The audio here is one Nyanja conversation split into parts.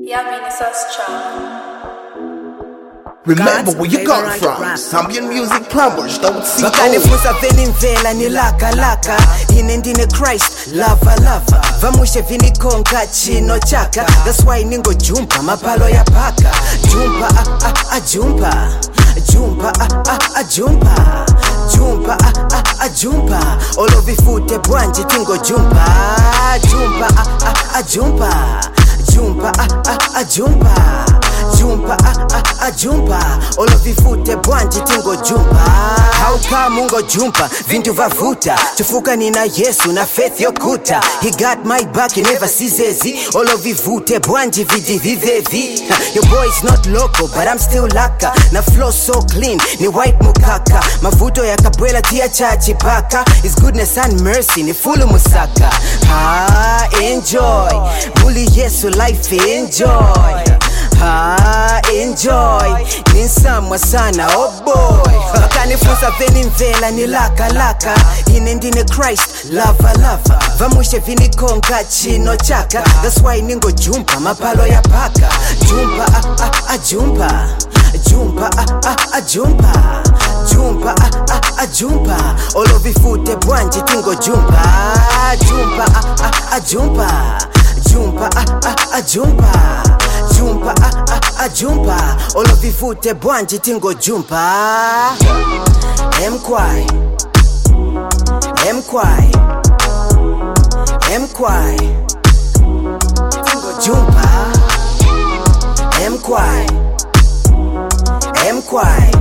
Remember where you got from. Zambian music plumbers don't see vakanifunza veni mvela ni laka laka ine ndine Christ lava lava vamushe vinikonga chino chaka. That's why ningo jumpa mapalo ya paka jumpa jumpa jumpa jumpa jumpa jumpa olovifute bwanji tingo jumpa jumpa jumpa jumpa jumpa jumpa jumpa olovifute bwanji tingo jumpa. How come ungo jumpa vintu vavuta chufuka nina Yesu na faith yokuta. He got my back, he never sees olovifute bwanji vidi vivevi. Your boy is not local but I'm still laka na flow so clean ni white mukaka mavuto ya kabwela tia chachi paka. His goodness and mercy ni fulu musaka. Enjoy muli Yesu life enjoy. Enjoy ninsamwa sana oh boy. Vakanifunza veni mvela ni laka laka ine ndine Christ lava lava vamushe vinikonga chino chaka. That's why ningo jumpa mapalo ya paka jumpa jumpa jumpa jumpa jumpa jumpa olovifute bwanji tingo jumpa jumpa jumpa jumpa jumpa jumpa jumpa olovifute bwanji tingo jumpa. Mkwai mkwai mkwai tingo jumpa. Mkwai mkwai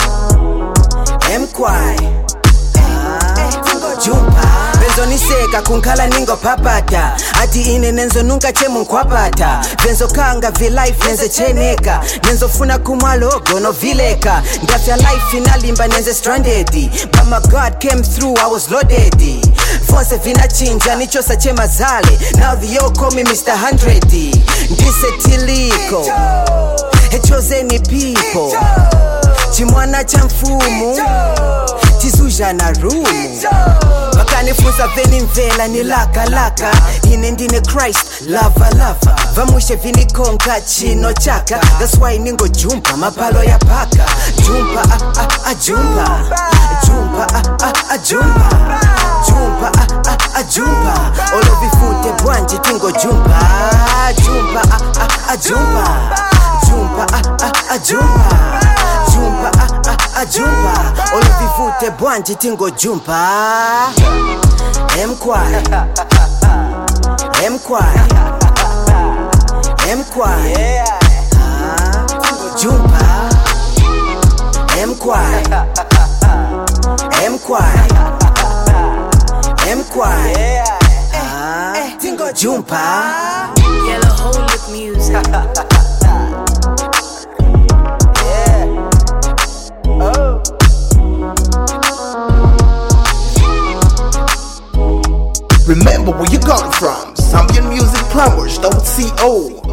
mkwai tingo jumpa. Venzo niseka kunkala ningo papata ati ine nenzo nunca chemu nkwapata. Venzo kanga vi life nenze cheneka nenzo funa kumalogo no vileka. Ndafya life inalimba nenze stranded but my God came through I was loaded. Fonse vina chinja nichosa chema zale now the yo call me Mr. 100. Ndise tiliko hechoze ni people chimwana cha mfumu chizuja na rumu. Vakanifunza veni mvela ni laka laka ine ndine Christ lava lava vamushe vinikonga chino chaka. That's why ningo jumpa mapalo ya paka jumpa jumpa jumpa jumpa jumpa jumpa olovifute bwanji tingo jumpa jumpa jumpa jumpa jumpa jumpa jumpa olovifute bwanji tingo jumpa. Mkwai mkwai mkwai tingo jumpa. Mkwai mkwai mkwai tingo jumpa. Yellow Hole Lip Music. Remember where you got from. Zambian music plumbers don't see